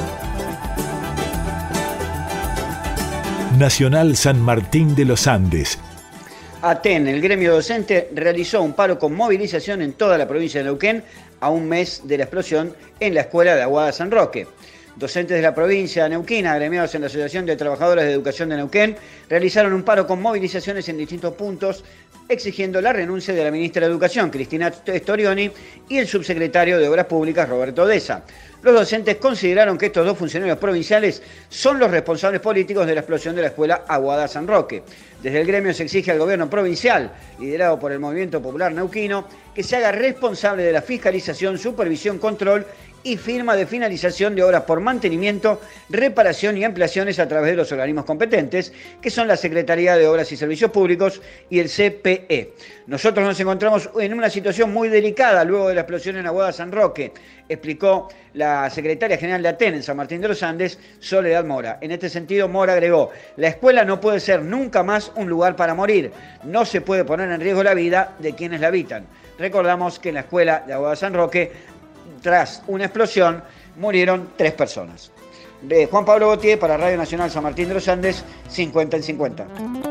Nacional San Martín de los Andes. ATEN, el gremio docente, realizó un paro con movilización en toda la provincia de Neuquén a un mes de la explosión en la escuela de Aguada San Roque. Docentes de la provincia de Neuquén, agremiados en la Asociación de Trabajadores de Educación de Neuquén, realizaron un paro con movilizaciones en distintos puntos exigiendo la renuncia de la ministra de Educación, Cristina Storioni, y el subsecretario de Obras Públicas, Roberto Deza. Los docentes consideraron que estos dos funcionarios provinciales son los responsables políticos de la explosión de la escuela Aguada San Roque. Desde el gremio se exige al gobierno provincial, liderado por el Movimiento Popular Neuquino, que se haga responsable de la fiscalización, supervisión, control y firma de finalización de obras por mantenimiento, reparación y ampliaciones a través de los organismos competentes, que son la Secretaría de Obras y Servicios Públicos y el CPE. Nosotros nos encontramos en una situación muy delicada luego de la explosión en Aguada San Roque, explicó la secretaria general de ATEN en San Martín de los Andes, Soledad Mora. En este sentido, Mora agregó: la escuela no puede ser nunca más un lugar para morir. No se puede poner en riesgo la vida de quienes la habitan. Recordamos que en la escuela de Aguada San Roque, tras una explosión, murieron 3 personas. De Juan Pablo Gautier para Radio Nacional San Martín de los Andes, 50 en 50.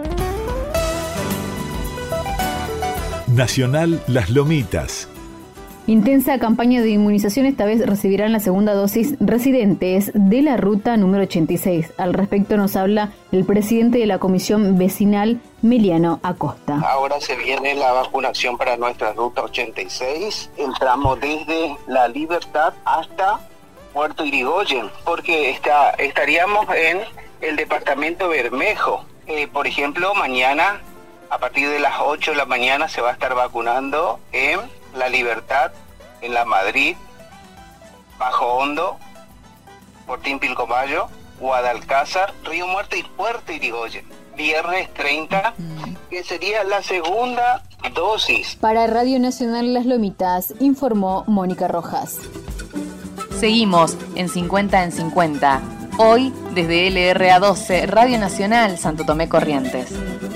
Nacional Las Lomitas. Intensa campaña de inmunización. Esta vez recibirán la segunda dosis residentes de la ruta número 86. Al respecto nos habla el presidente de la comisión vecinal, Meliano Acosta. Ahora se viene la vacunación para nuestra ruta 86. Entramos desde La Libertad hasta Puerto Irigoyen, porque estaríamos en el departamento Bermejo. Por ejemplo, mañana a partir de las 8 de la mañana se va a estar vacunando en La Libertad, en La Madrid, Bajo Hondo, Fortín Pilcomayo, Guadalcázar, Río Muerto y Puerto Irigoyen. Viernes 30, que sería la segunda dosis. Para Radio Nacional Las Lomitas, informó Mónica Rojas. Seguimos en 50 en 50. Hoy, desde LRA 12, Radio Nacional Santo Tomé Corrientes.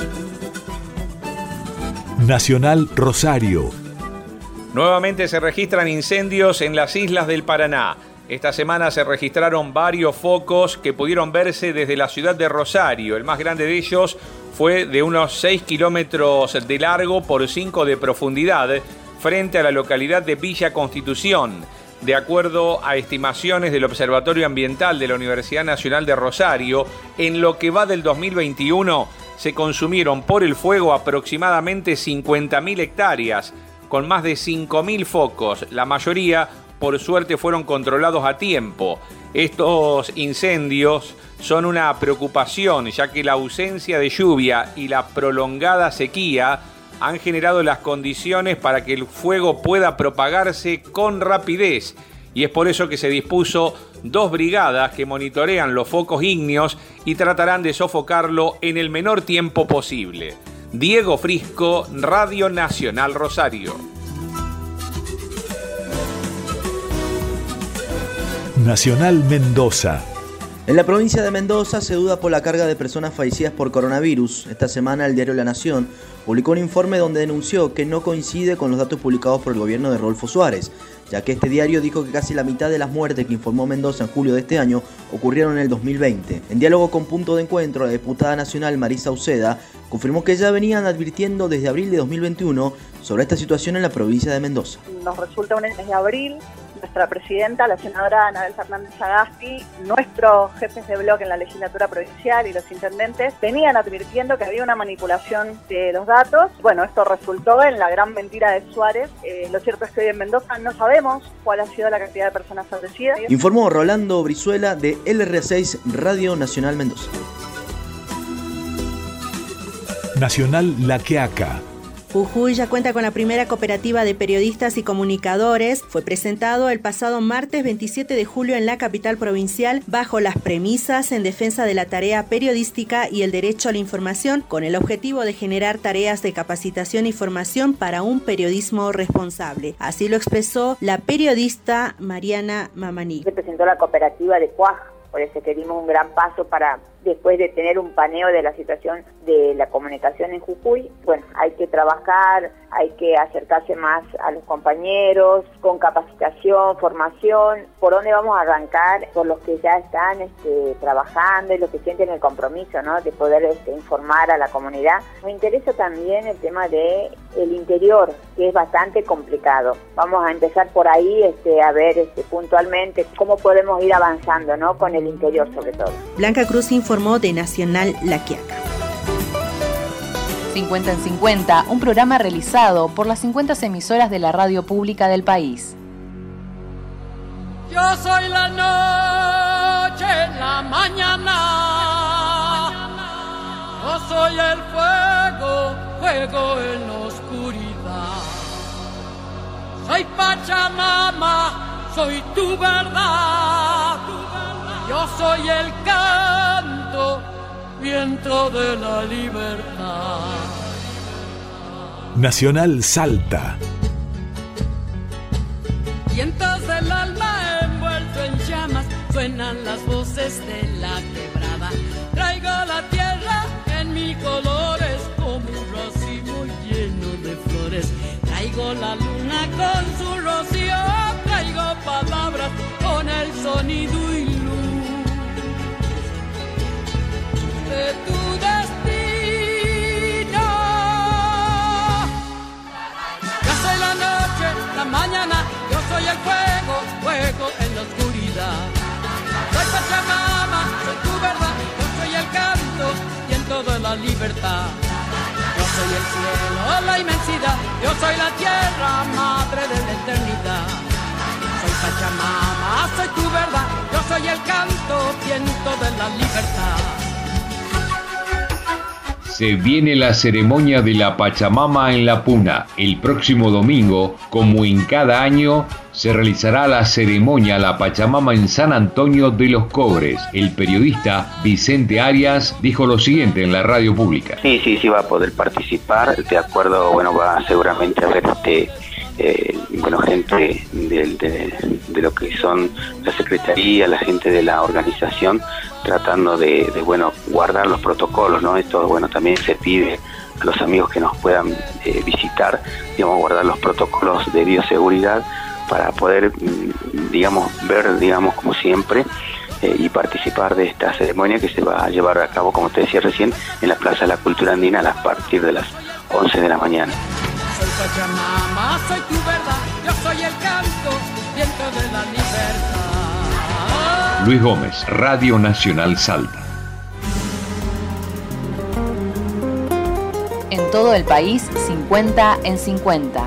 Nacional Rosario. Nuevamente se registran incendios en las islas del Paraná. Esta semana se registraron varios focos que pudieron verse desde la ciudad de Rosario. El más grande de ellos fue de unos 6 kilómetros de largo por 5 de profundidad frente a la localidad de Villa Constitución. De acuerdo a estimaciones del Observatorio Ambiental de la Universidad Nacional de Rosario, en lo que va del 2021 se consumieron por el fuego aproximadamente 50.000 hectáreas, con más de 5.000 focos. La mayoría, por suerte, fueron controlados a tiempo. Estos incendios son una preocupación, ya que la ausencia de lluvia y la prolongada sequía han generado las condiciones para que el fuego pueda propagarse con rapidez. Y es por eso que se dispuso 2 brigadas que monitorean los focos ígneos y tratarán de sofocarlo en el menor tiempo posible. Diego Frisco, Radio Nacional Rosario. Nacional Mendoza. En la provincia de Mendoza se duda por la carga de personas fallecidas por coronavirus. Esta semana el diario La Nación publicó un informe donde denunció que no coincide con los datos publicados por el gobierno de Rodolfo Suárez, ya que este diario dijo que casi la mitad de las muertes que informó Mendoza en julio de este año ocurrieron en el 2020. En diálogo con Punto de Encuentro, la diputada nacional Marisa Uceda confirmó que ya venían advirtiendo desde abril de 2021 sobre esta situación en la provincia de Mendoza. Nos resulta un mes de abril. Nuestra presidenta, la senadora Anabel Fernández Sagasti, nuestros jefes de bloque en la legislatura provincial y los intendentes venían advirtiendo que había una manipulación de los datos. Bueno, esto resultó en la gran mentira de Suárez. Lo cierto es que hoy en Mendoza no sabemos cuál ha sido la cantidad de personas fallecidas. Informó Rolando Brizuela de LRA6 Radio Nacional Mendoza. Nacional La Quiaca. Jujuy ya cuenta con la primera cooperativa de periodistas y comunicadores. Fue presentado el pasado martes 27 de julio en la capital provincial bajo las premisas en defensa de la tarea periodística y el derecho a la información, con el objetivo de generar tareas de capacitación y formación para un periodismo responsable. Así lo expresó la periodista Mariana Mamaní. Se presentó la cooperativa de Cuaj, por eso que dimos un gran paso para, después de tener un paneo de la situación de la comunicación en Jujuy, bueno, hay que trabajar, hay que acercarse más a los compañeros, con capacitación, formación. ¿Por dónde vamos a arrancar? Por los que ya están trabajando y los que sienten el compromiso, ¿no?, de poder informar a la comunidad. Me interesa también el tema de el interior, que es bastante complicado. Vamos a empezar por ahí, a ver puntualmente cómo podemos ir avanzando, ¿no?, con el interior sobre todo. Blanca Cruz informó de Nacional La Quiaca. 50 en 50, un programa realizado por las 50 emisoras de la radio pública del país. Yo soy la noche en la mañana, yo soy el fuego, fuego en la oscuridad. Soy Pachamama, soy tu verdad, yo soy el canto, viento de la libertad. Nacional Salta. Vientos del alma envuelto en llamas, suenan las voces de la quebrada. Traigo la tierra en mis colores como un racimo lleno de flores. Traigo la luna con su rocío, traigo palabras con el sonido y luz de tu destino. Yo soy la noche, la mañana, yo soy el fuego, fuego en la oscuridad. Soy Pachamama, soy tu verdad, yo soy el canto, viento de la libertad. Yo soy el cielo, la inmensidad, yo soy la tierra, madre de la eternidad. Soy Pachamama, soy tu verdad, yo soy el canto, viento de la libertad. Se viene la ceremonia de la Pachamama en La Puna. El próximo domingo, como en cada año, se realizará la ceremonia La Pachamama en San Antonio de los Cobres. El periodista Vicente Arias dijo lo siguiente en la radio pública. Sí, va a poder participar. De acuerdo, va seguramente a haber gente de lo que son la secretaría, la gente de la organización, tratando de guardar los protocolos, ¿no? Esto, también se pide a los amigos que nos puedan visitar, guardar los protocolos de bioseguridad para poder, ver, como siempre, y participar de esta ceremonia que se va a llevar a cabo, como te decía recién, en la Plaza de la Cultura Andina a partir de las 11 de la mañana. Soy Pachamama, soy tu verdad, yo soy el canto, viento de la libertad. Luis Gómez, Radio Nacional Salta. En todo el país, 50 en 50.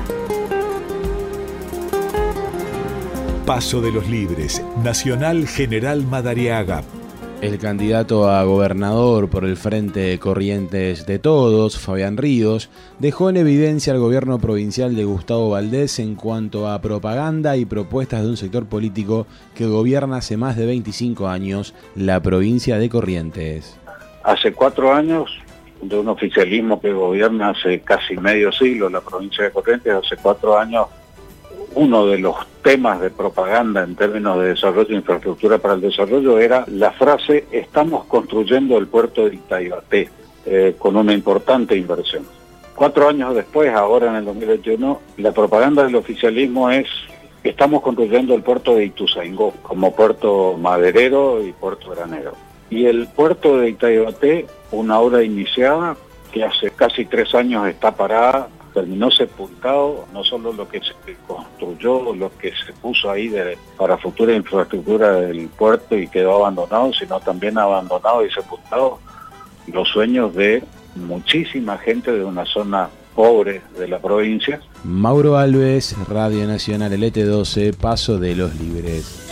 Paso de los Libres, Nacional General Madariaga. El candidato a gobernador por el Frente Corrientes de Todos, Fabián Ríos, dejó en evidencia al gobierno provincial de Gustavo Valdés en cuanto a propaganda y propuestas de un sector político que gobierna hace más de 25 años la provincia de Corrientes. Hace 4 años, de un oficialismo que gobierna hace casi medio siglo la provincia de Corrientes, hace 4 años, uno de los temas de propaganda en términos de desarrollo e infraestructura para el desarrollo era la frase "estamos construyendo el puerto de Itaibate", con una importante inversión. 4 años después, ahora en el 2021, la propaganda del oficialismo es "estamos construyendo el puerto de Ituzaingó como puerto maderero y puerto granero". Y el puerto de Itaibate, una obra iniciada que hace casi 3 años está parada, terminó sepultado, no solo lo que se construyó, lo que se puso ahí para futura infraestructura del puerto y quedó abandonado, sino también abandonado y sepultado los sueños de muchísima gente de una zona pobre de la provincia. Mauro Alves, Radio Nacional LT12, Paso de los Libres.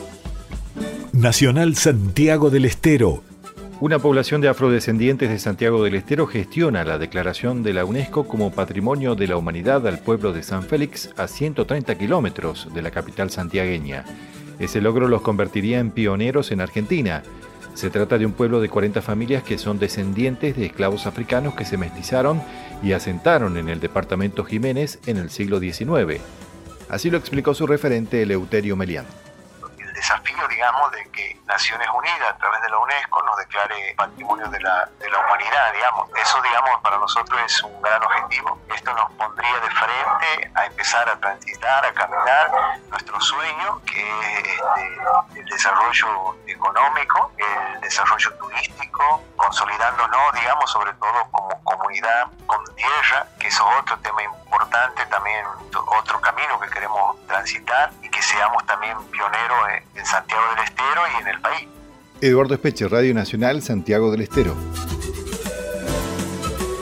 Nacional Santiago del Estero. Una población de afrodescendientes de Santiago del Estero gestiona la declaración de la UNESCO como Patrimonio de la Humanidad al pueblo de San Félix, a 130 kilómetros de la capital santiagueña. Ese logro los convertiría en pioneros en Argentina. Se trata de un pueblo de 40 familias que son descendientes de esclavos africanos que se mestizaron y asentaron en el departamento Jiménez en el siglo XIX. Así lo explicó su referente Eleuterio Melián. El desafío, de que Naciones Unidas, a través de la UNESCO, nos declare Patrimonio de la Humanidad, Eso, para nosotros es un gran objetivo. Esto nos pondría de frente a empezar a transitar, a caminar nuestro sueño, que es el desarrollo económico, el desarrollo turístico, consolidándonos, sobre todo como comunidad con tierra, que eso es otro tema importante, también otro camino que queremos transitar, y que seamos también pioneros en Santiago del Estero y en el país. Eduardo Espeche, Radio Nacional Santiago del Estero.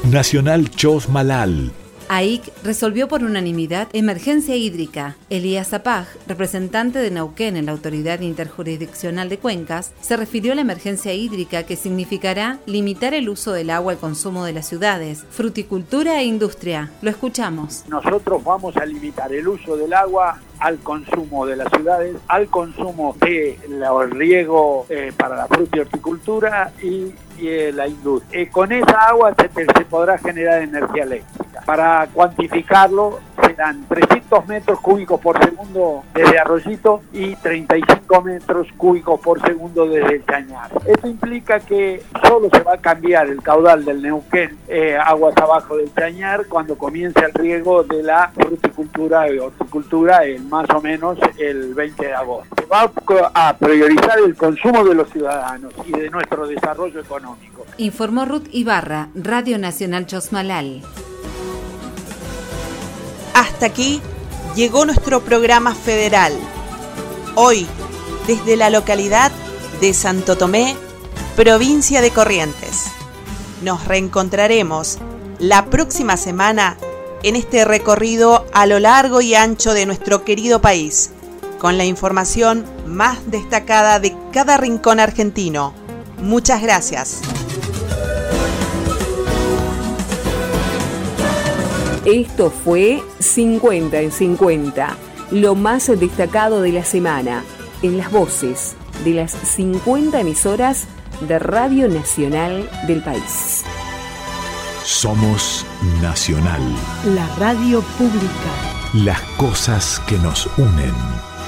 Nacional Chosmalal. AIC resolvió por unanimidad emergencia hídrica. Elías Zapag, representante de Neuquén en la Autoridad Interjurisdiccional de Cuencas, se refirió a la emergencia hídrica que significará limitar el uso del agua al consumo de las ciudades, fruticultura e industria. Lo escuchamos. Nosotros vamos a limitar el uso del agua al consumo de las ciudades, al consumo de riego para la fruta y horticultura y la industria. Con esa agua se podrá generar energía eléctrica. Para cuantificarlo, serán 300 metros cúbicos por segundo desde Arroyito y 35 metros cúbicos por segundo desde el Chañar. Esto implica que solo se va a cambiar el caudal del Neuquén aguas abajo del Chañar cuando comience el riego de la fruticultura y horticultura más o menos el 20 de agosto. Se va a priorizar el consumo de los ciudadanos y de nuestro desarrollo económico. Informó Ruth Ibarra, Radio Nacional Chosmalal. Hasta aquí llegó nuestro programa federal. Hoy, desde la localidad de Santo Tomé, provincia de Corrientes. Nos reencontraremos la próxima semana en este recorrido a lo largo y ancho de nuestro querido país, con la información más destacada de cada rincón argentino. Muchas gracias. Esto fue 50 en 50, lo más destacado de la semana, en las voces de las 50 emisoras de Radio Nacional del país. Somos Nacional. La radio pública. Las cosas que nos unen.